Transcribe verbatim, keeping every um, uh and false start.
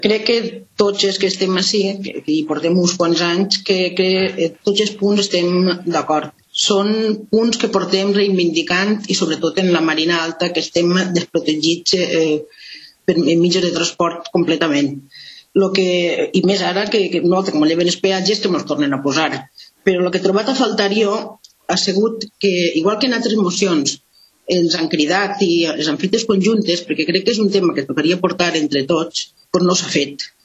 Crec que tots els que estem així, que hi portem uns quants anys, que, que tots els punts estem d'acord. Són punts que portem reivindicant i sobretot en la Marina Alta que estem desprotegits eh, per mitjans de transport completament. Lo que, i més ara que, que no, com lleven els peatges que ens tornen a posar. Però el que he trobat a faltar jo ha sigut que, igual que en altres mocions, ens han cridat i les han fetes conjuntes, perquè crec que és un tema que tocaria portar entre tots, però no s'ha fet.